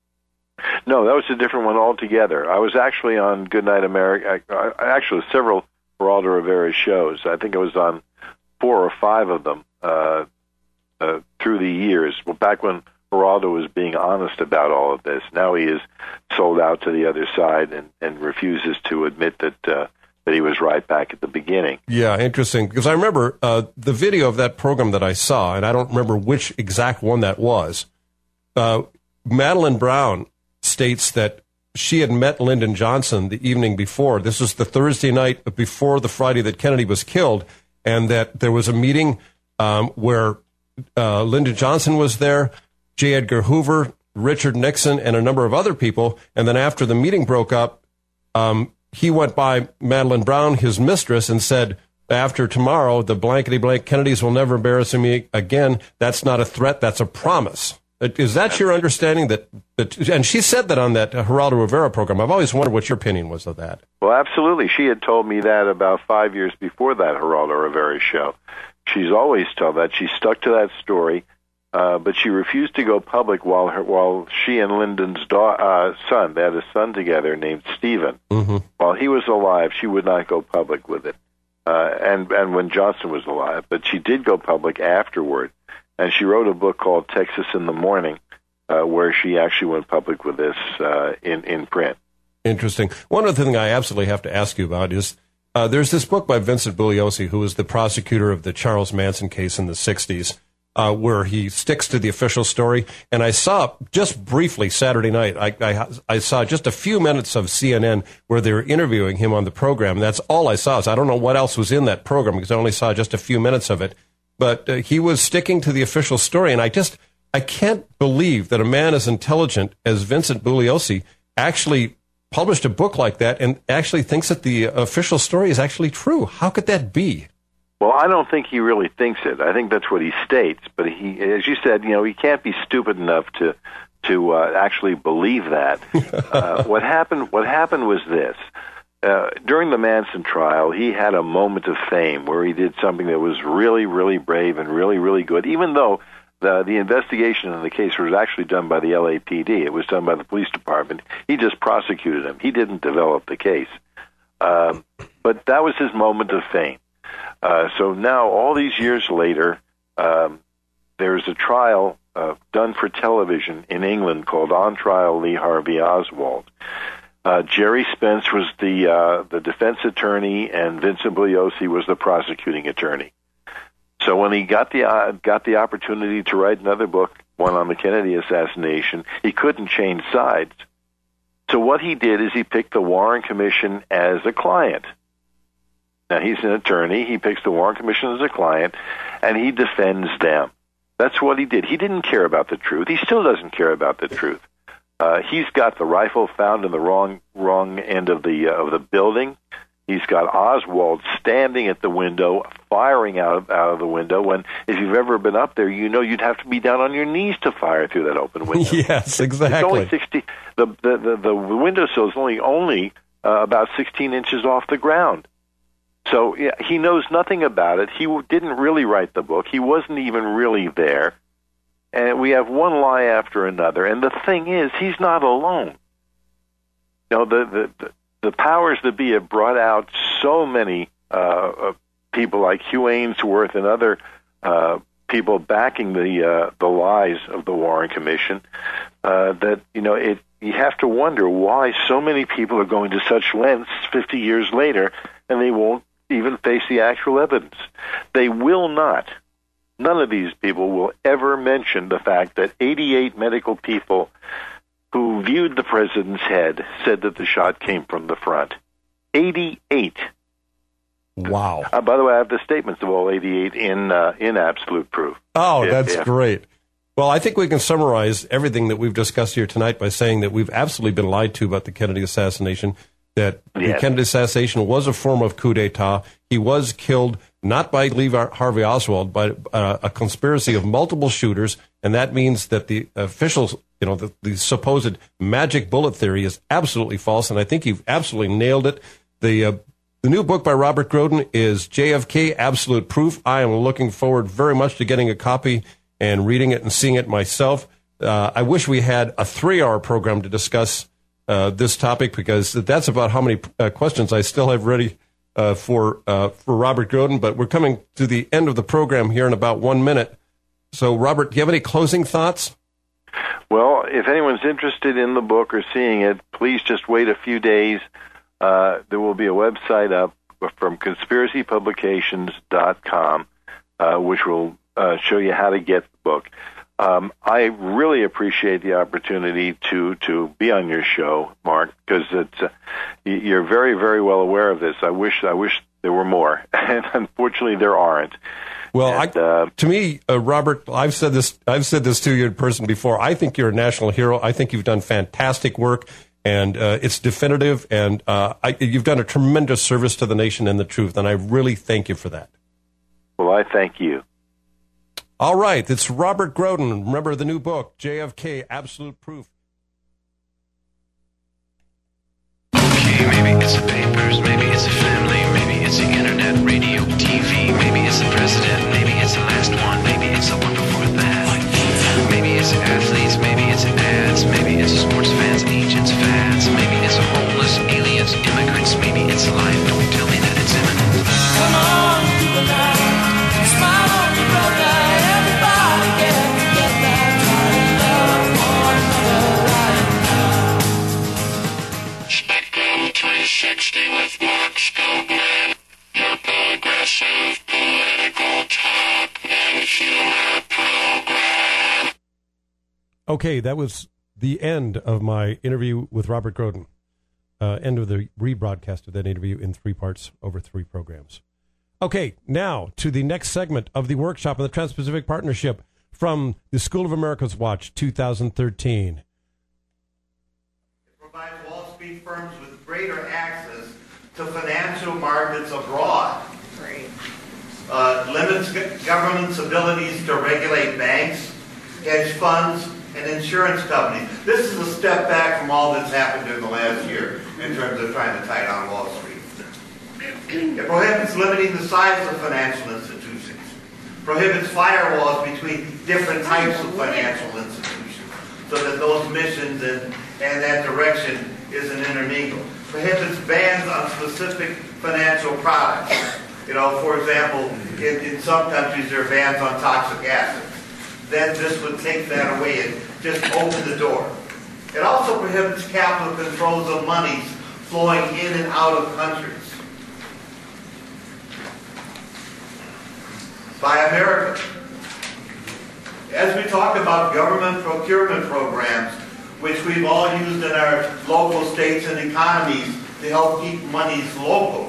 [SPEAKER 2] No, that was a different one altogether. I was actually on Goodnight America. I, I, actually, several Geraldo Rivera shows. I think I was on four or five of them uh, uh, through the years. Well, back when Geraldo was being honest about all of this. Now he is sold out to the other side and, and refuses to admit that uh, that he was right back at the beginning.
[SPEAKER 1] Yeah, interesting. Because I remember uh, the video of that program that I saw, and I don't remember which exact one that was. Uh, Madeline Brown states that she had met Lyndon Johnson the evening before. This was the Thursday night before the Friday that Kennedy was killed, and that there was a meeting um, where uh, Lyndon Johnson was there, J. Edgar Hoover, Richard Nixon, and a number of other people. And then after the meeting broke up, um, he went by Madeline Brown, his mistress, and said, after tomorrow, the blankety-blank Kennedys will never embarrass me again. That's not a threat. That's a promise. Is that your understanding? That, that and she said that on that Geraldo Rivera program. I've always wondered what your opinion was of that.
[SPEAKER 2] Well, absolutely. She had told me that about five years before that Geraldo Rivera show. She's always told that. She stuck to that story. Uh, but she refused to go public while her, while she and Lyndon's da- uh, son, they had a son together named Stephen.
[SPEAKER 1] Mm-hmm.
[SPEAKER 2] While he was alive, she would not go public with it. Uh, and, and when Johnson was alive, but she did go public afterward. And she wrote a book called Texas in the Morning, uh, where she actually went public with this uh, in, in print.
[SPEAKER 1] Interesting. One other thing I absolutely have to ask you about is uh, there's this book by Vincent Bugliosi, who was the prosecutor of the Charles Manson case in the sixties. Uh, where he sticks to the official story. And I saw just briefly Saturday night, I, I, I saw just a few minutes of C N N where they were interviewing him on the program. That's all I saw. So I don't know what else was in that program because I only saw just a few minutes of it. But uh, he was sticking to the official story. And I just, I can't believe that a man as intelligent as Vincent Bugliosi actually published a book like that and actually thinks that the official story is actually true. How could that be?
[SPEAKER 2] Well, I don't think he really thinks it. I think that's what he states. But he, as you said, you know, he can't be stupid enough to to uh, actually believe that. uh, what happened? What happened was this: uh, during the Manson trial, he had a moment of fame where he did something that was really, really brave and really, really good, even though the, the investigation in the case was actually done by the L A P D. It was done by the police department. He just prosecuted him. He didn't develop the case. Um, but that was his moment of fame. Uh, so now, all these years later, um, there's a trial uh, done for television in England called On Trial Lee Harvey Oswald. Uh, Jerry Spence was the uh, the defense attorney, and Vincent Bugliosi was the prosecuting attorney. So when he got the uh, got the opportunity to write another book, one on the Kennedy assassination, he couldn't change sides. So what he did is he picked the Warren Commission as a client. Now, he's an attorney. He picks the Warren Commission as a client, and he defends them. That's what he did. He didn't care about the truth. He still doesn't care about the truth. Uh, he's got the rifle found in the wrong wrong end of the uh, of the building. He's got Oswald standing at the window, firing out of, out of the window. When, if you've ever been up there, you know you'd have to be down on your knees to fire through that open window.
[SPEAKER 1] Yes, exactly.
[SPEAKER 2] It's only sixty. The the the, the windowsill is only only uh, about sixteen inches off the ground. So yeah, he knows nothing about it. He didn't really write the book. He wasn't even really there. And we have one lie after another. And the thing is, he's not alone. You know, the the, the, the powers that be have brought out so many uh, uh, people like Hugh Ainsworth and other uh, people backing the uh, the lies of the Warren Commission uh, that, you know, it you have to wonder why so many people are going to such lengths fifty years later and they won't even face the actual evidence. They will not. None of these people will ever mention the fact that eighty-eight medical people who viewed the president's head said that the shot came from the front. eighty-eight.
[SPEAKER 1] Wow.
[SPEAKER 2] Uh, by the way, I have the statements of all eighty-eight in uh, in absolute proof.
[SPEAKER 1] Oh,
[SPEAKER 2] yeah,
[SPEAKER 1] that's
[SPEAKER 2] yeah.
[SPEAKER 1] great. Well, I think we can summarize everything that we've discussed here tonight by saying that we've absolutely been lied to about the Kennedy assassination, that
[SPEAKER 2] Yes.
[SPEAKER 1] the Kennedy assassination was a form of coup d'etat. He was killed not by Lee Harvey Oswald, but uh, a conspiracy of multiple shooters, and that means that the officials, you know, the, the supposed magic bullet theory is absolutely false, and I think you've absolutely nailed it. The uh, the new book by Robert Groden is J F K, Absolute Proof. I am looking forward very much to getting a copy and reading it and seeing it myself. Uh, I wish we had a three-hour program to discuss uh, this topic, because that's about how many uh, questions I still have ready uh, for uh, for Robert Groden. But we're coming to the end of the program here in about one minute. So, Robert, do you have any closing thoughts?
[SPEAKER 2] Well, if anyone's interested in the book or seeing it, please just wait a few days. Uh, there will be a website up from conspiracy publications dot com, uh, which will uh, show you how to get the book. Um, I really appreciate the opportunity to, to be on your show, Mark, because it's uh, you're very, very well aware of this. I wish I wish there were more, and unfortunately there aren't.
[SPEAKER 1] Well,
[SPEAKER 2] and,
[SPEAKER 1] I,
[SPEAKER 2] uh,
[SPEAKER 1] to me, uh, Robert, I've said this. I've said this to you in person before. I think you're a national hero. I think you've done fantastic work, and uh, it's definitive. And uh, I, you've done a tremendous service to the nation and the truth. And I really thank you for that.
[SPEAKER 2] Well, I thank you.
[SPEAKER 1] All right, it's Robert Groden. Remember the new book, J F K, Absolute Proof.
[SPEAKER 3] Okay, maybe it's the papers, maybe it's the family, maybe it's the internet, radio, T V, maybe it's the president, maybe it's the last one, maybe it's the one before that. Maybe it's the athletes, maybe it's the ads, maybe it's the sports fans, agents, fads, maybe it's the homeless, aliens, immigrants, maybe it's the life. Don't tell me that it's imminent. Come on, do the night, smile on your brother, everybody get, get that kind of love for another life now. three sixty with Mark Skogman, your progressive political talk and humor program.
[SPEAKER 1] Okay, that was the end of my interview with Robert Groden. Uh, end of the rebroadcast of that interview in three parts over three programs. Okay, now to the next segment of the workshop of the Trans-Pacific Partnership from the School of America's Watch two thousand thirteen.
[SPEAKER 4] It provides Wall Street firms with greater access to financial markets abroad.
[SPEAKER 5] Great.
[SPEAKER 4] Uh, limits g- government's abilities to regulate banks, hedge funds, and insurance companies. This is a step back from all that's happened in the last year. in terms of trying to tie down Wall Street. It prohibits limiting the size of financial institutions, prohibits firewalls between different types of financial institutions so that those missions and, and that direction isn't intermingled, prohibits bans on specific financial products. You know, for example, in, in some countries there are bans on toxic acids. Then this would take that away and just open the door. It also prohibits capital controls of monies flowing in and out of countries. Buy America. As we talk about government procurement programs, which we've all used in our local states and economies to help keep monies local,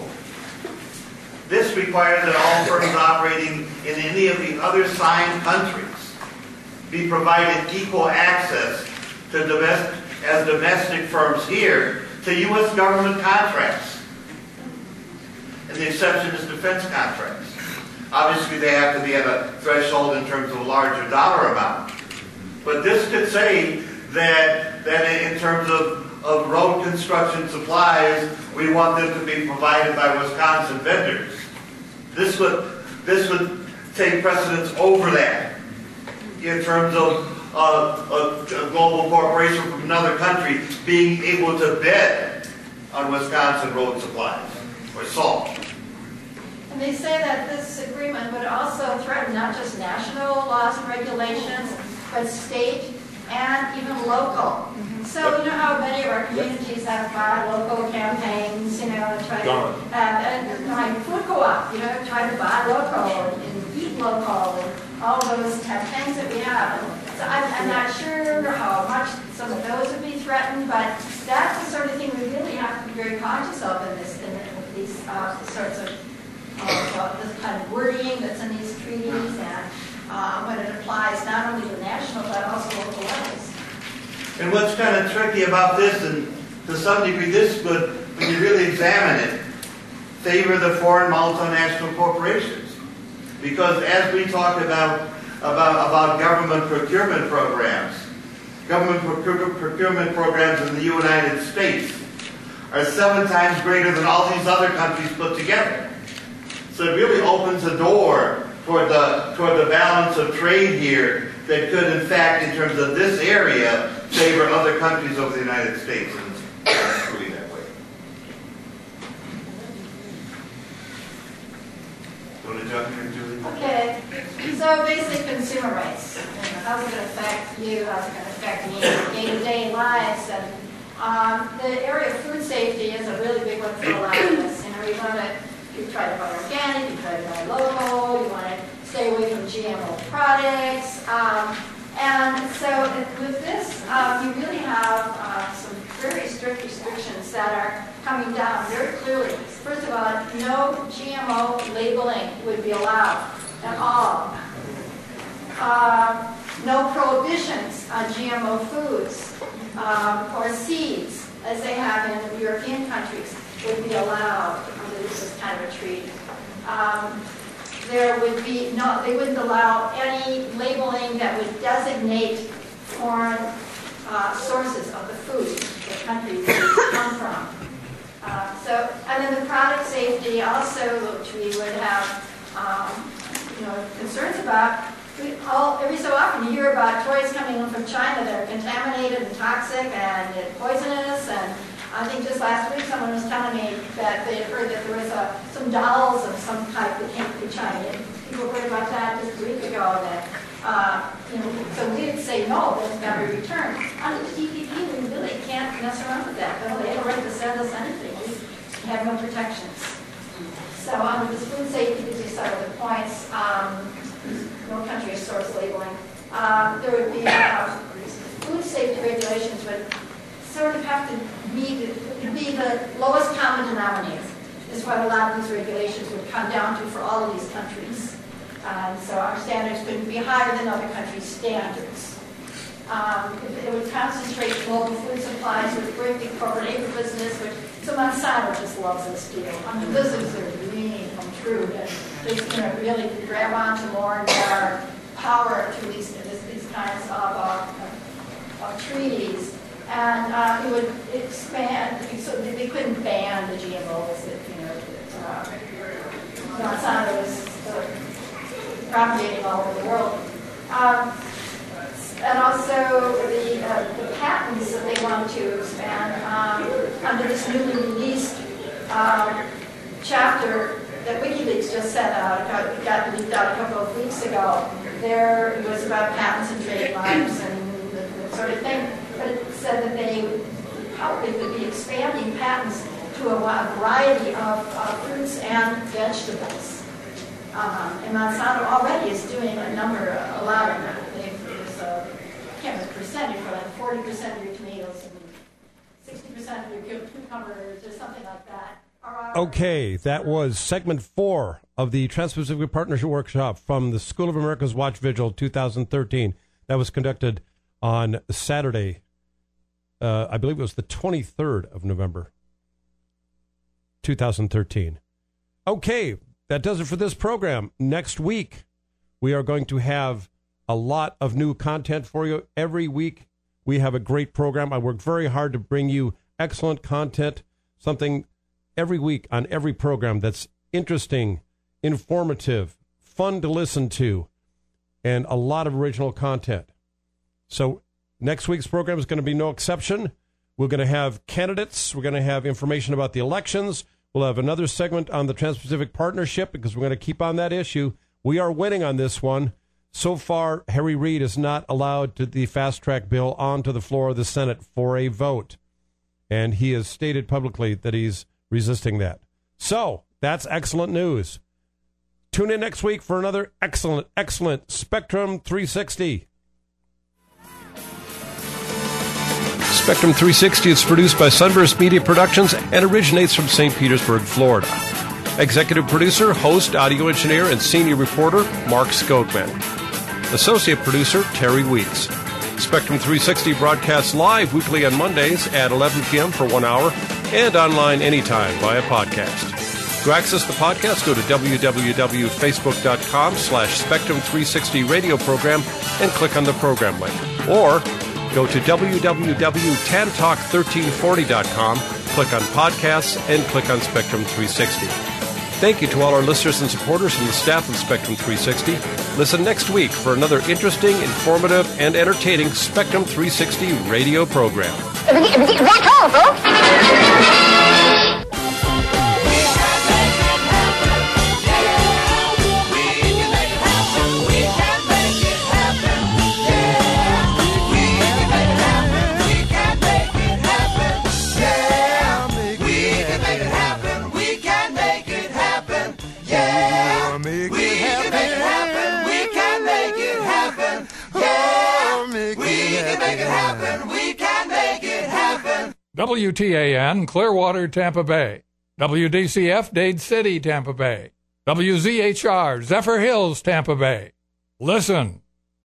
[SPEAKER 4] this requires that all firms operating in any of the other signed countries be provided equal access to domestic, as domestic firms here to U S government contracts. And the exception is defense contracts. Obviously, they have to be at a threshold in terms of a larger dollar amount. But this could say that, that in terms of, of road construction supplies, we want them to be provided by Wisconsin vendors. This would, this would take precedence over that in terms of uh, a, a global corporation from another country being able to bid on Wisconsin road supplies or salt.
[SPEAKER 5] And they say that this agreement would also threaten not just national laws and regulations, but state and even local. Mm-hmm. So you know how many of our communities have buy local campaigns, you know, and try
[SPEAKER 1] Gone.
[SPEAKER 5] to have and like food co-op, you know, try to buy local and, and eat local and all those campaigns that we have. And so I'm, I'm not sure how much some of those would be threatened, but that's the sort of thing we really have to be very conscious of in this in, in these uh, sorts of Of uh, this kind of wording that's in these treaties, and uh, when it applies not only to national but also local levels.
[SPEAKER 4] And what's kind of tricky about this, and to some degree this would, when you really examine it, favor the foreign multinational corporations. Because as we talk about, about, about government procurement programs, government procure, procurement programs in the United States are seven times greater than all these other countries put together. So it really opens a door toward the, toward the balance of trade here that could, in fact, in terms of this area, favor other countries over the United States. And it's not truly that way. You want to jump in here, Julie?
[SPEAKER 5] Okay. So basic consumer rights. You know, how's it going to affect you? How's it going to affect me in day-to-day lives? And um, the area of food safety is a really big one for a lot of us. You know, we want to You try to buy organic, you try to buy local, you want to stay away from G M O products. Um, and so with this, um, you really have uh, some very strict restrictions that are coming down very clearly. First of all, no G M O labeling would be allowed at all. Uh, no prohibitions on G M O foods um, or seeds, as they have in European countries, would be allowed. This is kind of a treaty. Um, there would be no, they wouldn't allow any labeling that would designate foreign uh, sources of the food that countries come from. Uh, so, and then the product safety also, which we would have, um, you know, concerns about. We all, every so often you hear about toys coming in from China that are contaminated and toxic and poisonous. And I think just last week someone was telling me that they had heard that there was a, some dolls of some type that came from China. And people heard about that just a week ago. That uh, you know, so we didn't say no, those got to be returned. Under the T P P, we really can't mess around with that. No, they have a right to send us anything. We have no protections. So under this food safety, these are some of the points. Um, no country source labeling. Um, there would be uh, food safety regulations would sort of have to be the, be the lowest common denominator is what a lot of these regulations would come down to for all of these countries. Um, so our standards couldn't be higher than other countries' standards. Um, it, it would concentrate global food supplies with great big corporate agribusiness, which so Monsanto just loves this deal. I mean, this is their dream come true. That they you know, really grab onto more and more power to these, these, these kinds of, uh, of treaties. And uh, it would expand, so they couldn't ban the G M Os that, you know, that uh, Monsanto was uh, propagating all over the world. Um, and also the, uh, the patents that they wanted to expand um, under this newly released um, chapter that WikiLeaks just sent out, got, got leaked out a couple of weeks ago. There it was about patents and trademarks and the, the sort of thing. But it said that they probably would be expanding patents to a, a variety of uh, fruits and vegetables. Um, and Monsanto already is doing a number, a lot of them. There's a, I can't remember the percentage, but like forty percent of your tomatoes and sixty percent of your cucumbers or something like that.
[SPEAKER 1] Okay, that was segment four of the Trans-Pacific Partnership Workshop from the School of America's Watch Vigil two thousand thirteen. That was conducted on Saturday, uh, I believe it was the twenty-third of November, two thousand thirteen. Okay, that does it for this program. Next week, we are going to have a lot of new content for you. Every week, we have a great program. I worked very hard to bring you excellent content, something every week on every program that's interesting, informative, fun to listen to, and a lot of original content. So next week's program is going to be no exception. We're going to have candidates. We're going to have information about the elections. We'll have another segment on the Trans-Pacific Partnership because we're going to keep on that issue. We are winning on this one. So far, Harry Reid is not allowed to the fast-track bill onto the floor of the Senate for a vote. And he has stated publicly that he's resisting that. So that's excellent news. Tune in next week for another excellent, excellent Spectrum three sixty. Spectrum three sixty is produced by Sunburst Media Productions and originates from Saint Petersburg, Florida. Executive producer, host, audio engineer, and senior reporter, Mark Skogman. Associate producer, Terry Weeks. Spectrum three sixty broadcasts live weekly on Mondays at eleven p.m. for one hour and online anytime via podcast. To access the podcast, go to www.facebook.com slash Spectrum three sixty radio program and click on the program link. Or go to w w w dot tan talk one three four zero dot com, click on podcasts, and click on Spectrum three sixty. Thank you to all our listeners and supporters from the staff of Spectrum three sixty. Listen next week for another interesting, informative, and entertaining Spectrum three sixty radio program.
[SPEAKER 29] That's all, folks.
[SPEAKER 6] W T A N, Clearwater, Tampa Bay. W D C F, Dade City, Tampa Bay. W Z H R, Zephyr Hills, Tampa Bay. Listen,